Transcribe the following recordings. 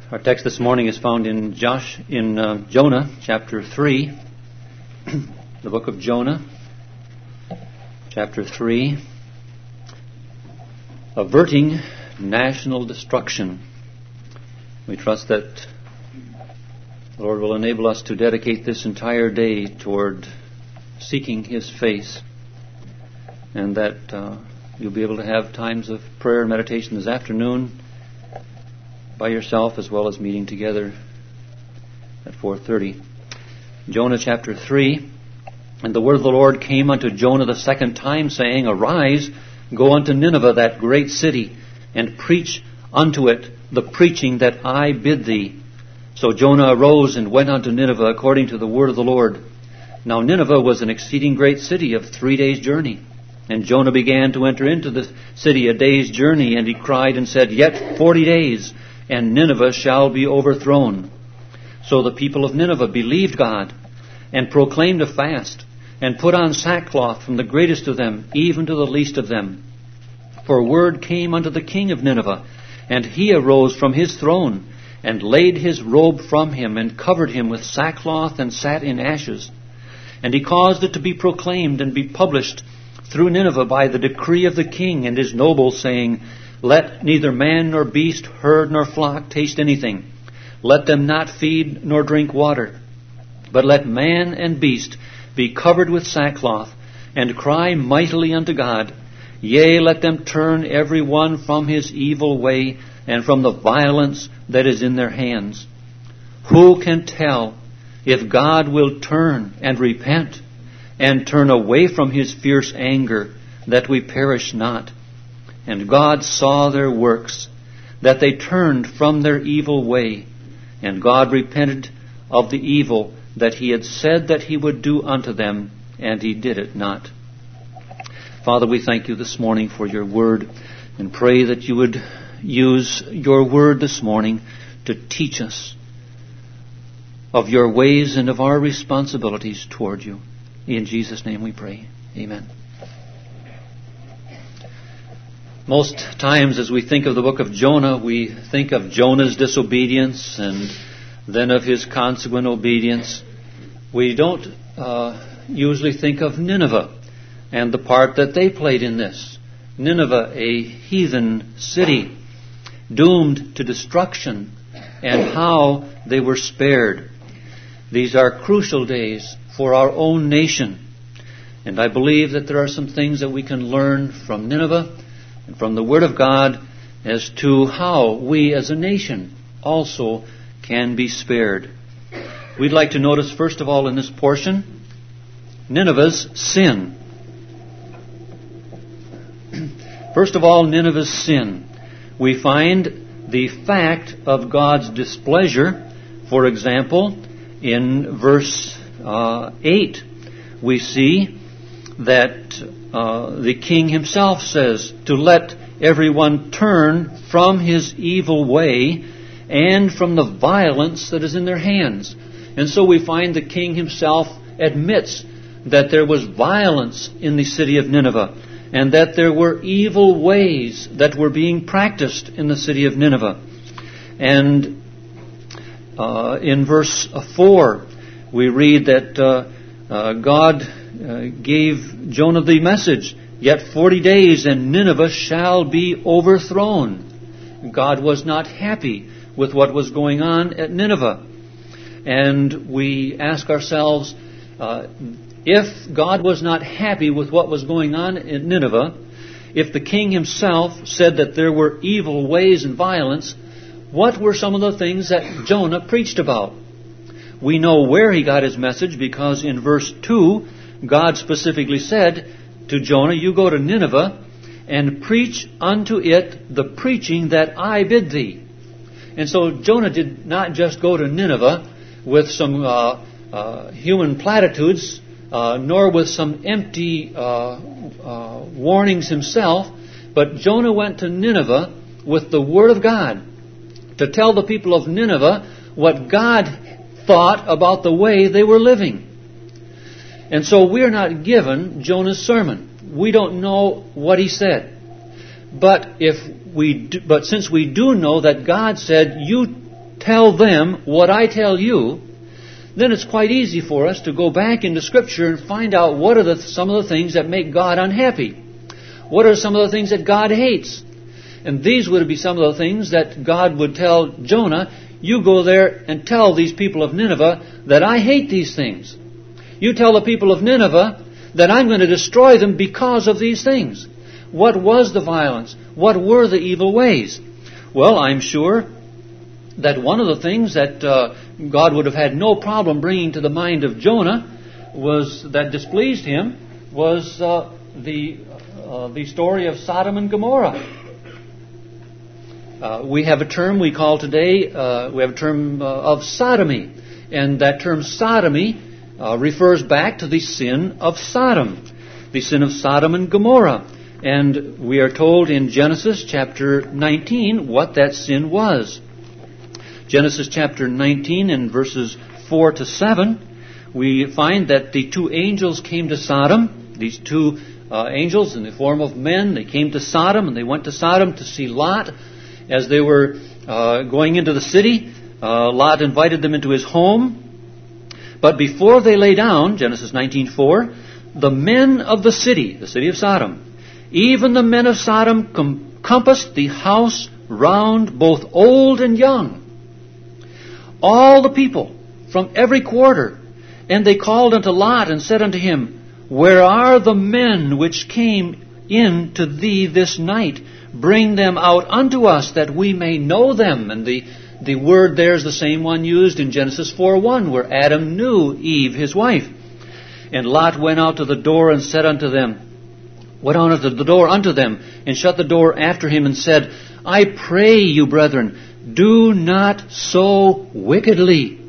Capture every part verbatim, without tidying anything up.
Our text this morning is found in Josh in uh, Jonah chapter three, the book of Jonah, chapter three, averting national destruction. We trust that the Lord will enable us to dedicate this entire day toward seeking His face, and that uh, you'll be able to have times of prayer and meditation this afternoon by yourself, as well as meeting together at four thirty. Jonah chapter three. And the word of the Lord came unto Jonah the second time, saying, Arise, go unto Nineveh, that great city, and preach unto it the preaching that I bid thee. So Jonah arose and went unto Nineveh according to the word of the Lord. Now Nineveh was an exceeding great city of three days' journey. And Jonah began to enter into the city a day's journey, and he cried and said, Yet forty days, and Nineveh shall be overthrown. So the people of Nineveh believed God, and proclaimed a fast, and put on sackcloth from the greatest of them, even to the least of them. For word came unto the king of Nineveh, and he arose from his throne, and laid his robe from him, and covered him with sackcloth, and sat in ashes. And he caused it to be proclaimed and be published through Nineveh by the decree of the king and his nobles, saying, Let neither man nor beast, herd nor flock taste anything. Let them not feed nor drink water. But let man and beast be covered with sackcloth, and cry mightily unto God. Yea, let them turn every one from his evil way, and from the violence that is in their hands. Who can tell if God will turn and repent, and turn away from His fierce anger, that we perish not? And God saw their works, that they turned from their evil way, and God repented of the evil that He had said that He would do unto them, and He did it not. Father, we thank You this morning for Your word, and pray that You would use Your word this morning to teach us of Your ways and of our responsibilities toward You. In Jesus' name we pray. Amen. Most times as we think of the book of Jonah, we think of Jonah's disobedience and then of his consequent obedience. We don't uh, usually think of Nineveh and the part that they played in this. Nineveh, a heathen city, doomed to destruction, and how they were spared. These are crucial days for our own nation. And I believe that there are some things that we can learn from Nineveh and from the Word of God as to how we as a nation also can be spared. We'd like to notice, first of all, in this portion, Nineveh's sin. First of all, Nineveh's sin. We find the fact of God's displeasure. For example, in verse uh, eight, we see that uh, the king himself says to let everyone turn from his evil way and from the violence that is in their hands. And so we find the king himself admits that there was violence in the city of Nineveh, and that there were evil ways that were being practiced in the city of Nineveh. And uh, in verse four, we read that uh, uh, God uh, gave Jonah the message, Yet forty days and Nineveh shall be overthrown. God was not happy with what was going on at Nineveh. And we ask ourselves, uh, if God was not happy with what was going on at Nineveh, if the king himself said that there were evil ways and violence, what were some of the things that Jonah preached about? We know where he got his message, because in verse two, God specifically said to Jonah, You go to Nineveh and preach unto it the preaching that I bid thee. And so Jonah did not just go to Nineveh with some uh, uh, human platitudes, uh, nor with some empty uh, uh, warnings himself, but Jonah went to Nineveh with the Word of God to tell the people of Nineveh what God thought about the way they were living. And so we're not given Jonah's sermon. We don't know what he said. But if we do, but since we do know that God said, you tell them what I tell you, then it's quite easy for us to go back into Scripture and find out what are the, some of the things that make God unhappy. What are some of the things that God hates? And these would be some of the things that God would tell Jonah, you go there and tell these people of Nineveh that I hate these things. You tell the people of Nineveh that I'm going to destroy them because of these things. What was the violence? What were the evil ways? Well, I'm sure that one of the things that uh, God would have had no problem bringing to the mind of Jonah was that displeased him was uh, the uh, the story of Sodom and Gomorrah. Uh, we have a term we call today, uh, we have a term uh, of sodomy. And that term sodomy uh, refers back to the sin of Sodom, the sin of Sodom and Gomorrah. And we are told in Genesis chapter nineteen what that sin was. Genesis chapter nineteen and verses four to seven, we find that the two angels came to Sodom. These two uh, angels in the form of men, they came to Sodom, and they went to Sodom to see Lot. As they were uh, going into the city, uh, Lot invited them into his home. But before they lay down, Genesis nineteen four, the men of the city, the city of Sodom, even the men of Sodom com- compassed the house round, both old and young, all the people from every quarter. And they called unto Lot and said unto him, where are the men which came in to thee this night? Bring them out unto us, that we may know them. And the, the word there is the same one used in Genesis four one, where Adam knew Eve, his wife. And Lot went out to the door and said unto them, went on to the door unto them, and shut the door after him, and said, I pray you, brethren, do not so wickedly.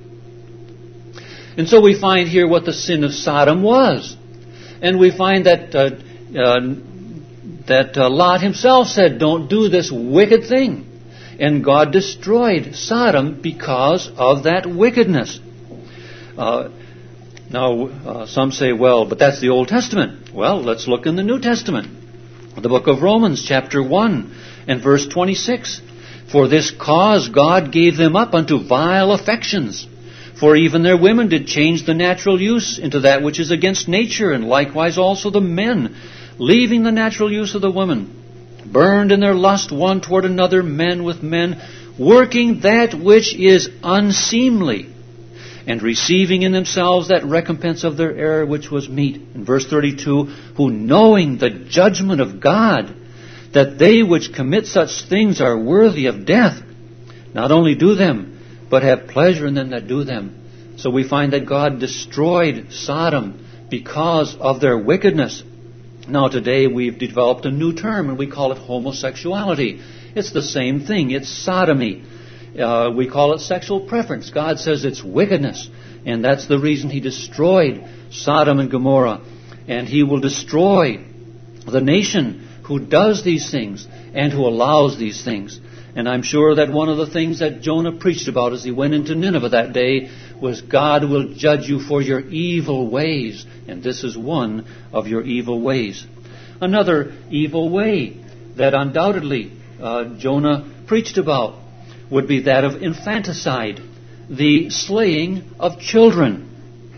And so we find here what the sin of Sodom was. And we find that uh, uh, that uh, Lot himself said, don't do this wicked thing. And God destroyed Sodom because of that wickedness. Uh, now, uh, some say, well, but that's the Old Testament. Well, let's look in the New Testament. The book of Romans, chapter one, and verse twenty-six. For this cause God gave them up unto vile affections. For even their women did change the natural use into that which is against nature, and likewise also the men, leaving the natural use of the woman, burned in their lust one toward another, men with men, working that which is unseemly, and receiving in themselves that recompense of their error which was meet. In verse thirty-two, who knowing the judgment of God, that they which commit such things are worthy of death, not only do them, but have pleasure in them that do them. So we find that God destroyed Sodom because of their wickedness. Now today we've developed a new term, and we call it homosexuality. It's the same thing. It's sodomy. Uh, we call it sexual preference. God says it's wickedness, and that's the reason He destroyed Sodom and Gomorrah. And He will destroy the nation who does these things and who allows these things. And I'm sure that one of the things that Jonah preached about as he went into Nineveh that day was, God will judge you for your evil ways. And this is one of your evil ways. Another evil way that undoubtedly uh, Jonah preached about would be that of infanticide, the slaying of children.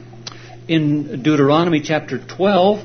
In Deuteronomy chapter twelve,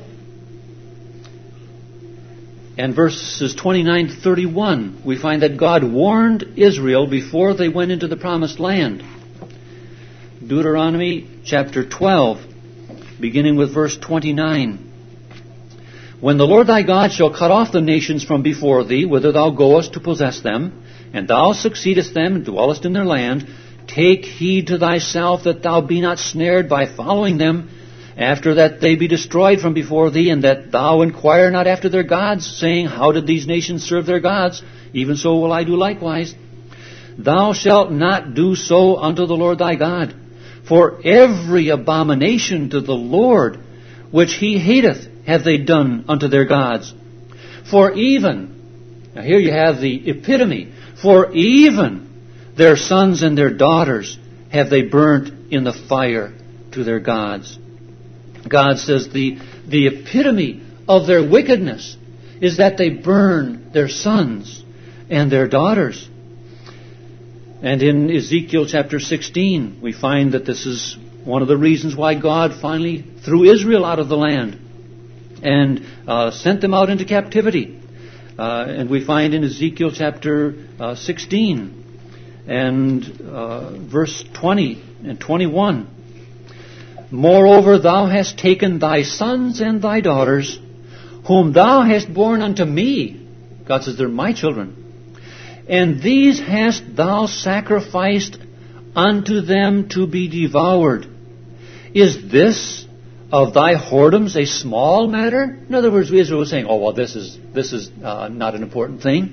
and verses twenty-nine to thirty-one, we find that God warned Israel before they went into the promised land. Deuteronomy chapter twelve, beginning with verse twenty-nine. When the Lord thy God shall cut off the nations from before thee, whither thou goest to possess them, and thou succeedest them and dwellest in their land, take heed to thyself that thou be not snared by following them, after that they be destroyed from before thee, and that thou inquire not after their gods, saying, how did these nations serve their gods? Even so will I do likewise. Thou shalt not do so unto the Lord thy God. For every abomination to the Lord, which He hateth, have they done unto their gods. For even, now here you have the epitome, for even their sons and their daughters have they burnt in the fire to their gods. God says the, the epitome of their wickedness is that they burn their sons and their daughters. And in Ezekiel chapter sixteen, we find that this is one of the reasons why God finally threw Israel out of the land and uh, sent them out into captivity. Uh, and we find in Ezekiel chapter uh, sixteen and uh, verse twenty and twenty-one, Moreover, thou hast taken thy sons and thy daughters, whom thou hast borne unto me. God says, they're my children. And these hast thou sacrificed unto them to be devoured. Is this of thy whoredoms a small matter? In other words, Israel was saying, oh, well, this is this is uh, not an important thing.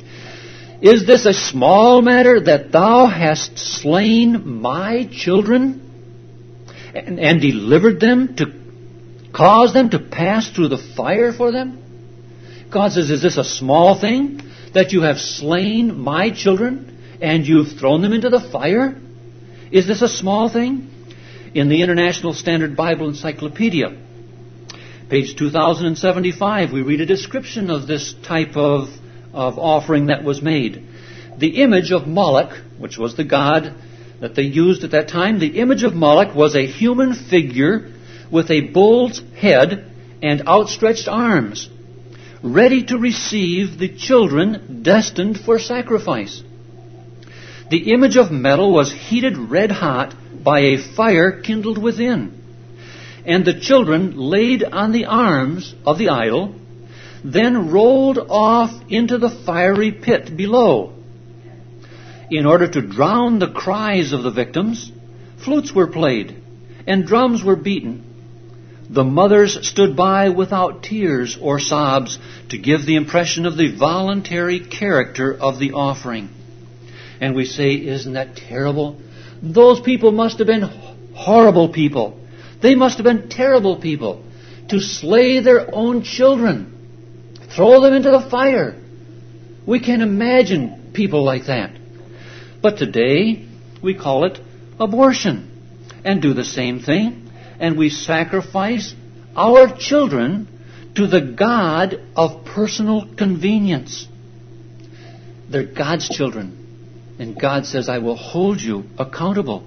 Is this a small matter that thou hast slain my children and, and delivered them to cause them to pass through the fire for them? God says, is this a small thing that you have slain my children and you've thrown them into the fire? Is this a small thing? In the International Standard Bible Encyclopedia, page two thousand seventy-five, we read a description of this type of, of offering that was made. The image of Moloch, which was the god that they used at that time, the image of Moloch was a human figure with a bull's head and outstretched arms, ready to receive the children destined for sacrifice. The image of metal was heated red hot by a fire kindled within, and the children laid on the arms of the idol, then rolled off into the fiery pit below. In order to drown the cries of the victims, flutes were played and drums were beaten. The mothers stood by without tears or sobs to give the impression of the voluntary character of the offering. And we say, isn't that terrible? Those people must have been horrible people. They must have been terrible people to slay their own children, throw them into the fire. We can imagine people like that. But today, we call it abortion and do the same thing. And we sacrifice our children to the God of personal convenience. They're God's children. And God says, I will hold you accountable.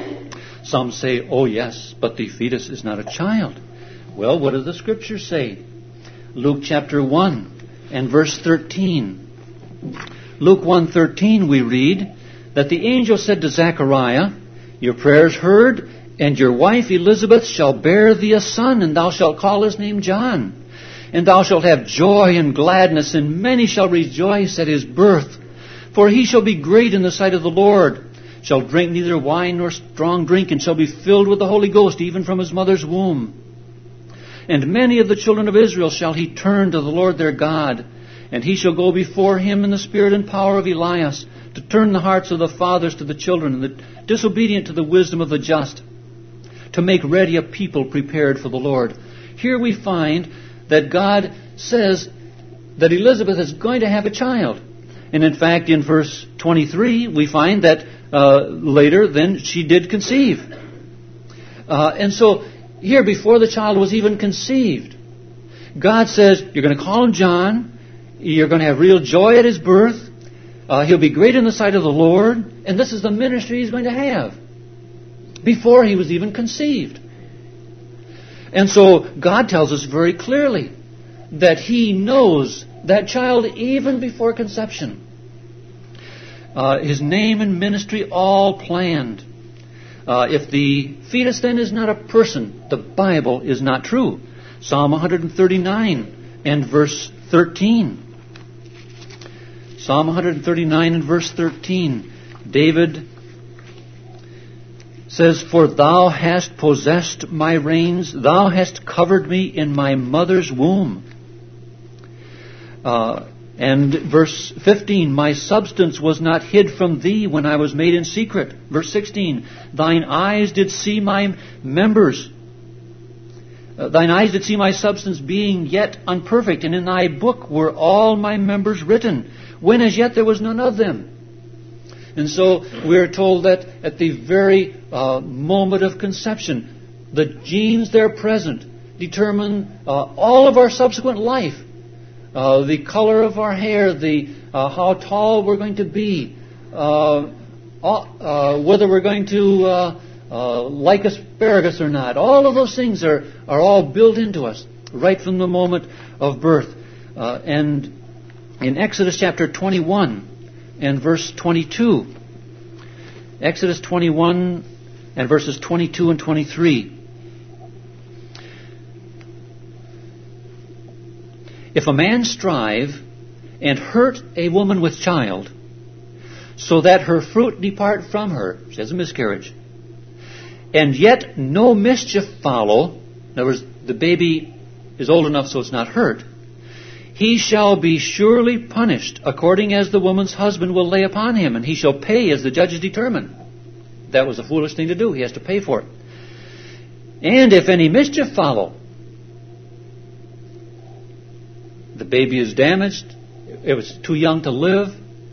Some say, oh yes, but the fetus is not a child. Well, what does the Scripture say? Luke chapter one and verse thirteen. Luke one thirteen we read that the angel said to Zechariah, your prayers heard, and your wife Elizabeth shall bear thee a son, and thou shalt call his name John. And thou shalt have joy and gladness, and many shall rejoice at his birth. For he shall be great in the sight of the Lord, shall drink neither wine nor strong drink, and shall be filled with the Holy Ghost, even from his mother's womb. And many of the children of Israel shall he turn to the Lord their God, and he shall go before him in the spirit and power of Elias, to turn the hearts of the fathers to the children, and the disobedient to the wisdom of the just, to make ready a people prepared for the Lord. Here we find that God says that Elizabeth is going to have a child. And in fact, in verse twenty-three, we find that uh, later then she did conceive. Uh, and so here, before the child was even conceived, God says, you're going to call him John. You're going to have real joy at his birth. Uh, he'll be great in the sight of the Lord. And this is the ministry he's going to have, before he was even conceived. And so God tells us very clearly that he knows that child even before conception. Uh, his name and ministry all planned. Uh, if the fetus then is not a person, the Bible is not true. Psalm one thirty-nine and verse thirteen. Psalm one thirty-nine and verse thirteen. David says, for thou hast possessed my reins, thou hast covered me in my mother's womb. Uh, and verse fifteen, my substance was not hid from thee when I was made in secret. Verse sixteen, thine eyes did see my members. Uh, thine eyes did see my substance being yet unperfect, and in thy book were all my members written, when as yet there was none of them. And so we're told that at the very uh, moment of conception, the genes there present determine uh, all of our subsequent life. Uh, the color of our hair, the uh, how tall we're going to be, uh, uh, whether we're going to uh, uh, like asparagus or not. All of those things are, are all built into us right from the moment of birth. Uh, and in Exodus chapter twenty-one and verse twenty-two, Exodus twenty-one and verses twenty-two and twenty-three. If a man strive and hurt a woman with child, so that her fruit depart from her, she has a miscarriage, and yet no mischief follow, in other words, the baby is old enough so it's not hurt, he shall be surely punished according as the woman's husband will lay upon him, and he shall pay as the judges determine. That was a foolish thing to do. He has to pay for it. And if any mischief follow, the baby is damaged, it was too young to live,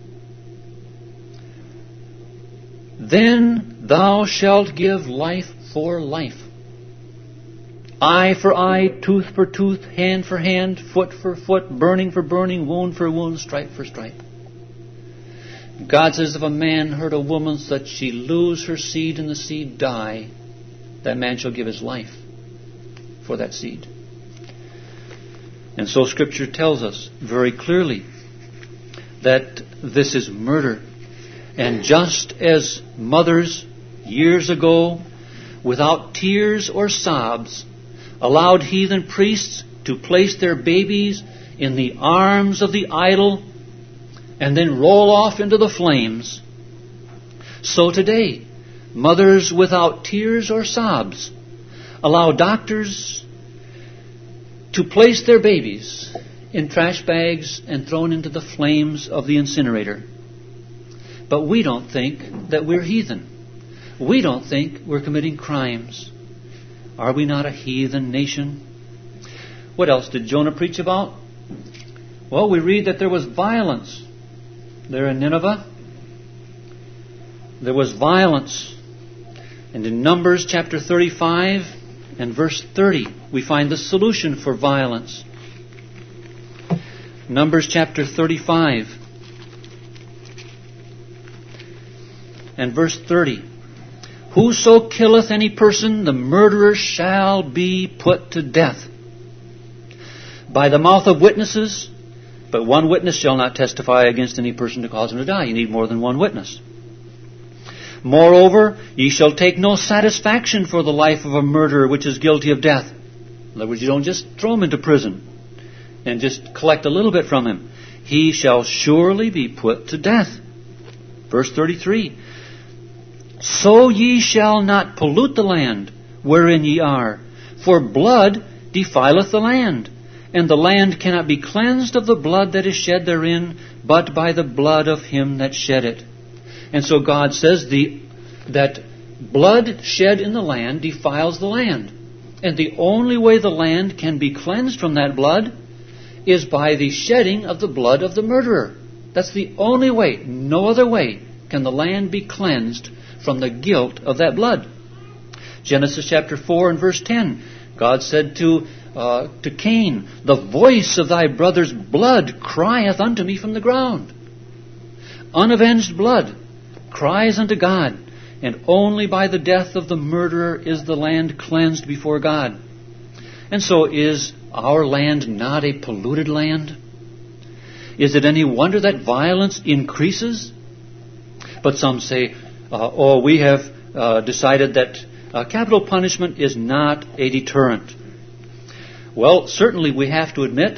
then thou shalt give life for life. Eye for eye, tooth for tooth, hand for hand, foot for foot, burning for burning, wound for wound, stripe for stripe. God says if a man hurt a woman so that she lose her seed and the seed die, that man shall give his life for that seed. And so Scripture tells us very clearly that this is murder. And just as mothers years ago, without tears or sobs, allowed heathen priests to place their babies in the arms of the idol and then roll off into the flames, so today, mothers without tears or sobs allow doctors to place their babies in trash bags and thrown into the flames of the incinerator. But we don't think that we're heathen. We don't think we're committing crimes. Are we not a heathen nation? What else did Jonah preach about? Well, we read that there was violence there in Nineveh. There was violence. And in Numbers chapter thirty-five and verse thirty, we find the solution for violence. Numbers chapter thirty-five and verse thirty. Whoso killeth any person, the murderer shall be put to death by the mouth of witnesses, but one witness shall not testify against any person to cause him to die. You need more than one witness. Moreover, ye shall take no satisfaction for the life of a murderer which is guilty of death. In other words, you don't just throw him into prison and just collect a little bit from him. He shall surely be put to death. Verse thirty-three. So ye shall not pollute the land wherein ye are, for blood defileth the land, and the land cannot be cleansed of the blood that is shed therein, but by the blood of him that shed it. And so God says the, that blood shed in the land defiles the land. And the only way the land can be cleansed from that blood is by the shedding of the blood of the murderer. That's the only way. No other way can the land be cleansed from the guilt of that blood. Genesis chapter four and verse ten. God said to uh, to Cain, the voice of thy brother's blood crieth unto me from the ground. Unavenged blood cries unto God, and only by the death of the murderer is the land cleansed before God. And so is our land not a polluted land? Is it any wonder that violence increases? But some say, uh, oh, we have uh, decided that uh, capital punishment is not a deterrent. Well, certainly we have to admit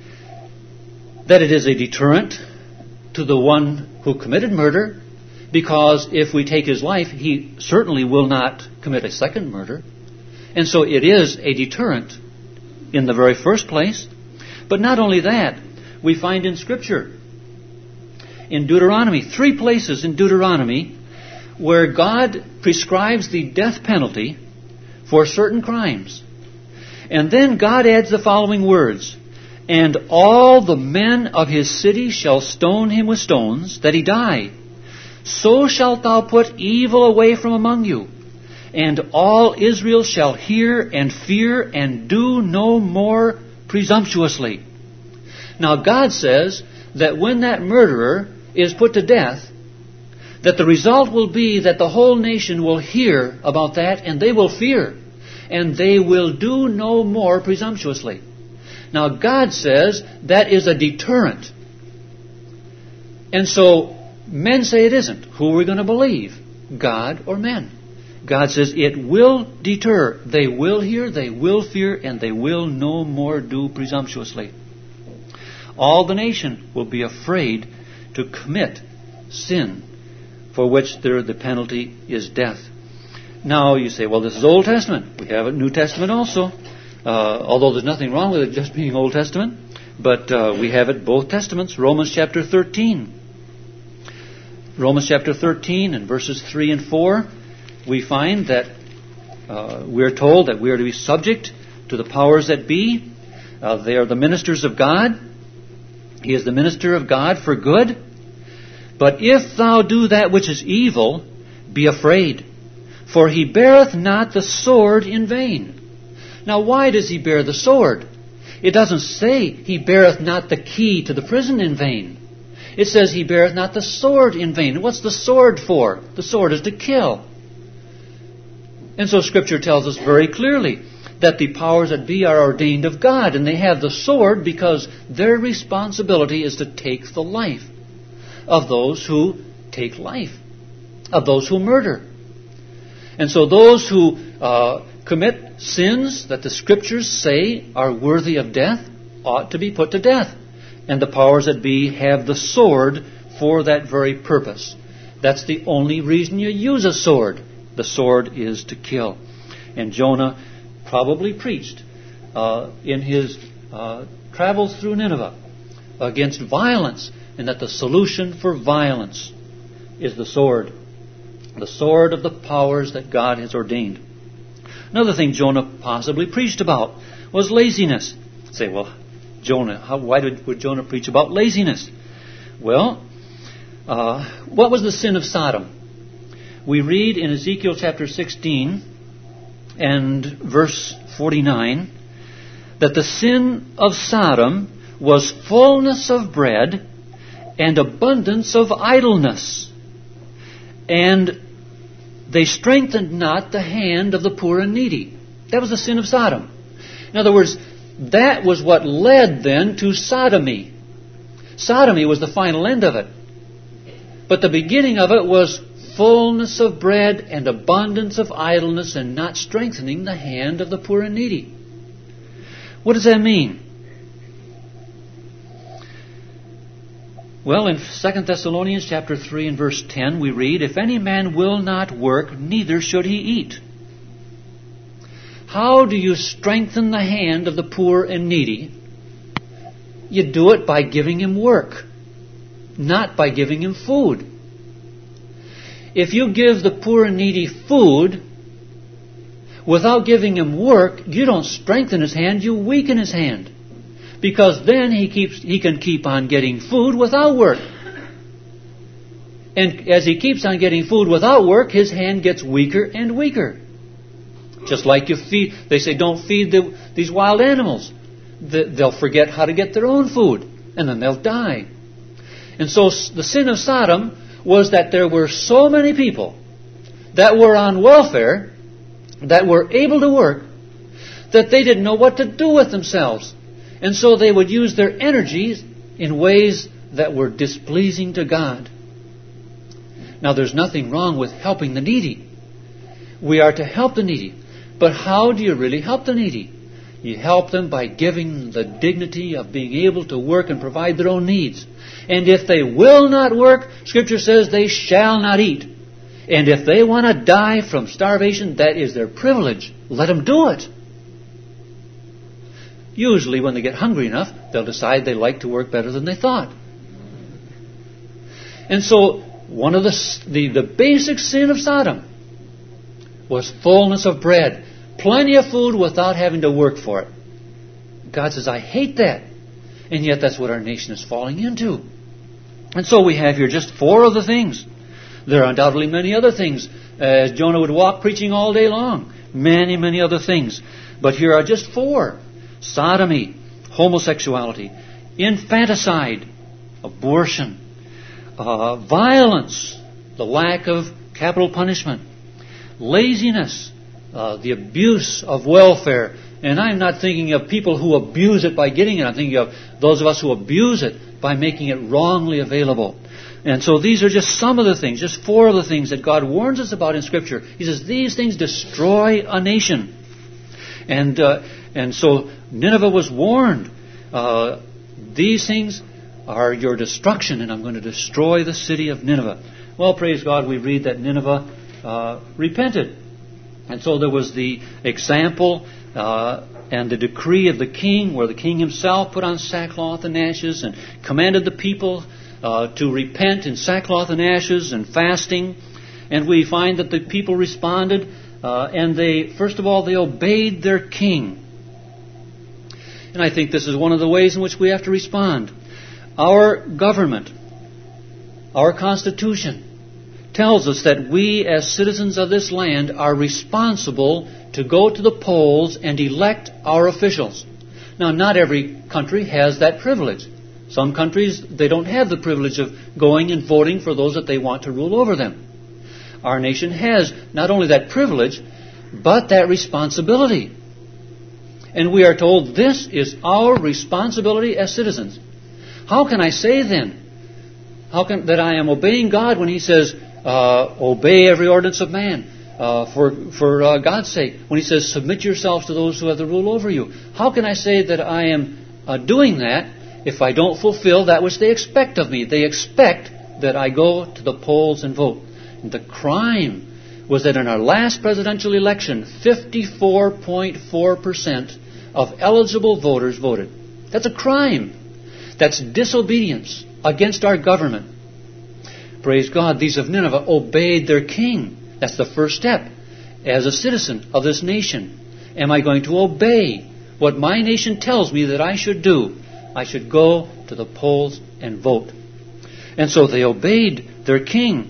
that it is a deterrent to the one who committed murder, because if we take his life, he certainly will not commit a second murder. And so it is a deterrent in the very first place. But not only that, we find in Scripture, in Deuteronomy, three places in Deuteronomy, where God prescribes the death penalty for certain crimes. And then God adds the following words, and all the men of his city shall stone him with stones, that he die. So shalt thou put evil away from among you, and all Israel shall hear and fear and do no more presumptuously. Now God says that when that murderer is put to death, that the result will be that the whole nation will hear about that and they will fear. And they will do no more presumptuously. Now God says that is a deterrent. And so men say it isn't. Who are we going to believe? God or men? God says it will deter. They will hear, they will fear, and they will no more do presumptuously. All the nation will be afraid to commit sin, for which there the penalty is death. Now you say, well, this is Old Testament. We have a New Testament also, uh, although there's nothing wrong with it just being Old Testament. But uh, we have it both Testaments. Romans chapter thirteen. Romans chapter thirteen and verses three and four, we find that uh, we're told that we are to be subject to the powers that be. Uh, they are the ministers of God. He is the minister of God for good. But if thou do that which is evil, be afraid. For he beareth not the sword in vain. Now why does he bear the sword? It doesn't say he beareth not the key to the prison in vain. It says he beareth not the sword in vain. What's the sword for? The sword is to kill. And so Scripture tells us very clearly that the powers that be are ordained of God, and they have the sword because their responsibility is to take the life of those who take life, of those who murder. And so those who uh, commit sins that the Scriptures say are worthy of death ought to be put to death. And the powers that be have the sword for that very purpose. That's the only reason you use a sword. The sword is to kill. And Jonah probably preached uh, in his uh, travels through Nineveh against violence, and that the solution for violence is the sword. The sword of the powers that God has ordained. Another thing Jonah possibly preached about was laziness. You say, well, Jonah, how, why did, would Jonah preach about laziness? Well, uh, what was the sin of Sodom? We read in Ezekiel chapter sixteen and verse forty-nine that the sin of Sodom was fullness of bread and abundance of idleness. And they strengthened not the hand of the poor and needy. That was the sin of Sodom. In other words, that was what led then to sodomy. Sodomy was the final end of it. But the beginning of it was fullness of bread and abundance of idleness and not strengthening the hand of the poor and needy. What does that mean? Well, in Second Thessalonians chapter three and verse ten, we read, if any man will not work, neither should he eat. How do you strengthen the hand of the poor and needy? You do it by giving him work, not by giving him food. If you give the poor and needy food without giving him work, you don't strengthen his hand, you weaken his hand. Because then he keeps he can keep on getting food without work. And as he keeps on getting food without work, his hand gets weaker and weaker. Just like you feed, they say don't feed the, these wild animals. They'll forget how to get their own food, and then they'll die. And so the sin of Sodom was that there were so many people that were on welfare, that were able to work, that they didn't know what to do with themselves. And so they would use their energies in ways that were displeasing to God. Now, there's nothing wrong with helping the needy. We are to help the needy. But how do you really help the needy? You help them by giving them the dignity of being able to work and provide their own needs. And if they will not work, Scripture says they shall not eat. And if they want to die from starvation, that is their privilege. Let them do it. Usually when they get hungry enough, they'll decide they like to work better than they thought. And so one of the, the, the basic sin of Sodom was fullness of bread. Plenty of food without having to work for it. God says, I hate that. And yet that's what our nation is falling into. And so we have here just four of the things. There are undoubtedly many other things. As Jonah would walk preaching all day long. Many, many other things. But here are just four. Sodomy, homosexuality, infanticide, abortion, uh, violence, the lack of capital punishment, laziness, uh, the abuse of welfare. And I'm not thinking of people who abuse it by getting it. I'm thinking of those of us who abuse it by making it wrongly available. And so these are just some of the things, just four of the things that God warns us about in Scripture. He says these things destroy a nation. And uh, and so Nineveh was warned. Uh, these things are your destruction, and I'm going to destroy the city of Nineveh. Well, praise God, we read that Nineveh uh, repented. And so there was the example uh, and the decree of the king, where the king himself put on sackcloth and ashes and commanded the people uh, to repent in sackcloth and ashes and fasting. And we find that the people responded, uh, and they, first of all, they obeyed their king. And I think this is one of the ways in which we have to respond. Our government, our Constitution, tells us that we as citizens of this land are responsible to go to the polls and elect our officials. Now, not every country has that privilege. Some countries, they don't have the privilege of going and voting for those that they want to rule over them. Our nation has not only that privilege, but that responsibility. And we are told this is our responsibility as citizens. How can I say then how can that I am obeying God when He says, uh, obey every ordinance of man uh, for, for uh, God's sake? When He says, submit yourselves to those who have the rule over you. How can I say that I am uh, doing that if I don't fulfill that which they expect of me? They expect that I go to the polls and vote. And the crime was that in our last presidential election, fifty-four point four percent of eligible voters voted. That's a crime. That's disobedience against our government. Praise God, these of Nineveh obeyed their king. That's the first step. As a citizen of this nation, am I going to obey what my nation tells me that I should do? I should go to the polls and vote. And so they obeyed their king.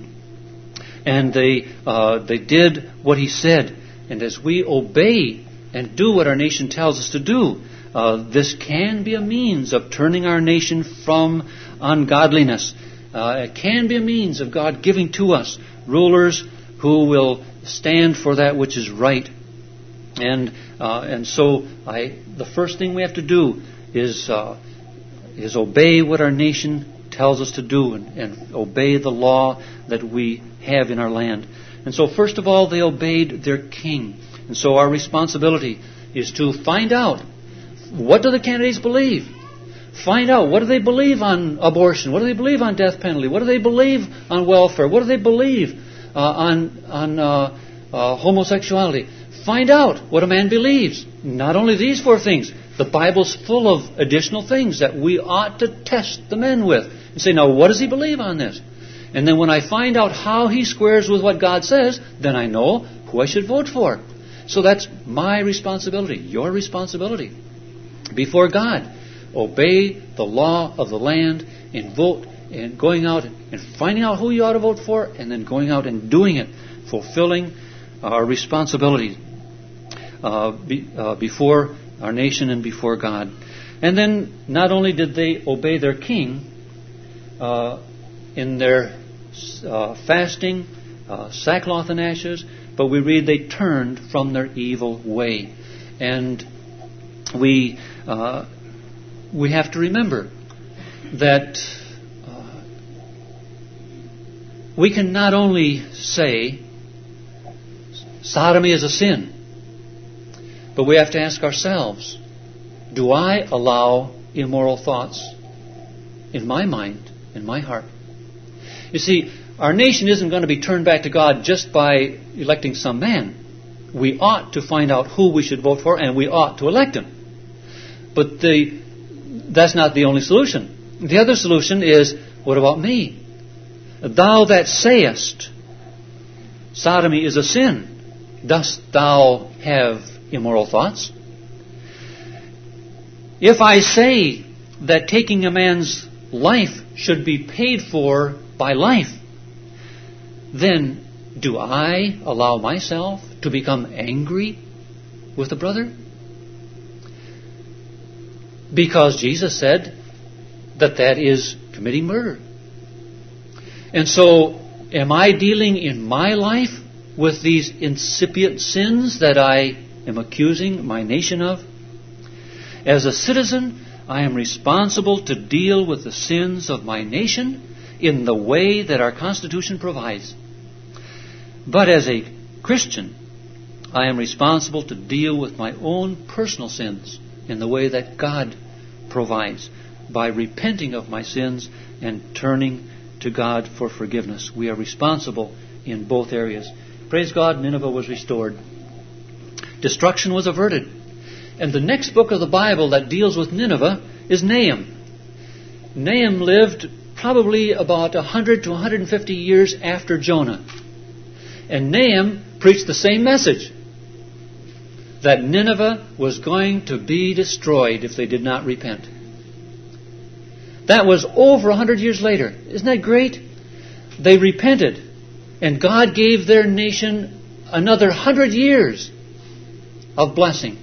And they uh, they did what he said. And as we obey and do what our nation tells us to do, uh, this can be a means of turning our nation from ungodliness. Uh, it can be a means of God giving to us rulers who will stand for that which is right. And uh, and so I the first thing we have to do is uh, is obey what our nation tells us to do, and, and obey the law that we have in our land. And so first of all, they obeyed their king. And so our responsibility is to find out, what do the candidates believe? Find out, what do they believe on abortion? What do they believe on death penalty? What do they believe on welfare? What do they believe uh, on, on uh, uh, homosexuality? Find out what a man believes. Not only these four things. The Bible's full of additional things that we ought to test the men with. And say, now, what does he believe on this? And then when I find out how he squares with what God says, then I know who I should vote for. So that's my responsibility, your responsibility. Before God, obey the law of the land and vote and going out and finding out who you ought to vote for, and then going out and doing it, fulfilling our responsibility uh, be, uh, before our nation and before God. And then not only did they obey their king uh, in their uh, fasting, uh, sackcloth and ashes, but we read they turned from their evil way. And we uh, we have to remember that uh, we can not only say sodomy is a sin, but we have to ask ourselves, do I allow immoral thoughts in my mind, in my heart? You see, our nation isn't going to be turned back to God just by electing some man. We ought to find out who we should vote for, and we ought to elect him. But the, that's not the only solution. The other solution is, what about me? Thou that sayest, sodomy is a sin, dost thou have immoral thoughts? If I say that taking a man's life should be paid for by life, then do I allow myself to become angry with a brother? Because Jesus said that that is committing murder. And so Am I dealing in my life with these incipient sins that I am accusing my nation of? As a citizen, I am responsible to deal with the sins of my nation in the way that our Constitution provides. But as a Christian, I am responsible to deal with my own personal sins in the way that God provides, by repenting of my sins and turning to God for forgiveness. We are responsible in both areas. Praise God, Nineveh was restored. Destruction was averted. And the next book of the Bible that deals with Nineveh is Nahum. Nahum lived probably about one hundred to one hundred fifty years after Jonah. And Nahum preached the same message, that Nineveh was going to be destroyed if they did not repent. That was over one hundred years later. Isn't that great? They repented, and God gave their nation another one hundred years of blessing.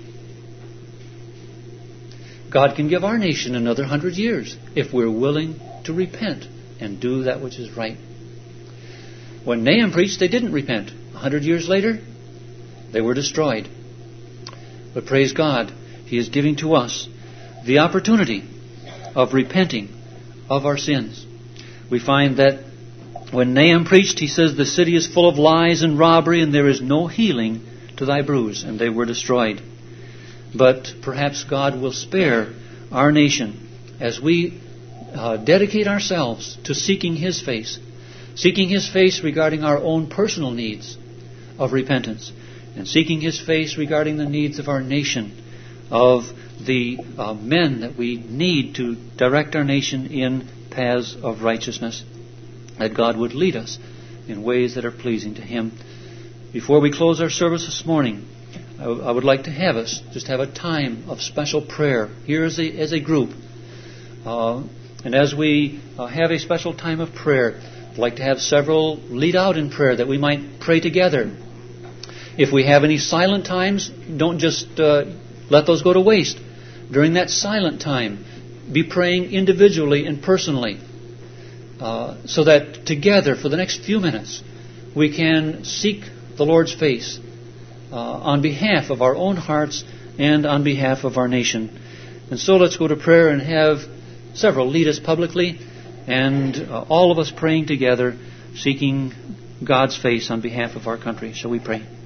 God can give our nation another one hundred years if we're willing to repent and do that which is right. When Nahum preached, they didn't repent. one hundred years later, they were destroyed. But praise God, He is giving to us the opportunity of repenting of our sins. We find that when Nahum preached, he says, the city is full of lies and robbery, and there is no healing to thy bruise. And they were destroyed. But perhaps God will spare our nation as we uh, dedicate ourselves to seeking His face. Seeking His face regarding our own personal needs of repentance. And seeking His face regarding the needs of our nation, of the uh, men that we need to direct our nation in paths of righteousness. That God would lead us in ways that are pleasing to Him. Before we close our service this morning, I, w- I would like to have us just have a time of special prayer here as a, as a group. Uh, and as we uh, have a special time of prayer, I'd like to have several lead out in prayer that we might pray together. If we have any silent times, don't just uh, let those go to waste. During that silent time, be praying individually and personally, uh, so that together for the next few minutes we can seek the Lord's face uh, on behalf of our own hearts and on behalf of our nation. And so let's go to prayer and have several lead us publicly, and uh, all of us praying together, seeking God's face on behalf of our country. Shall we pray?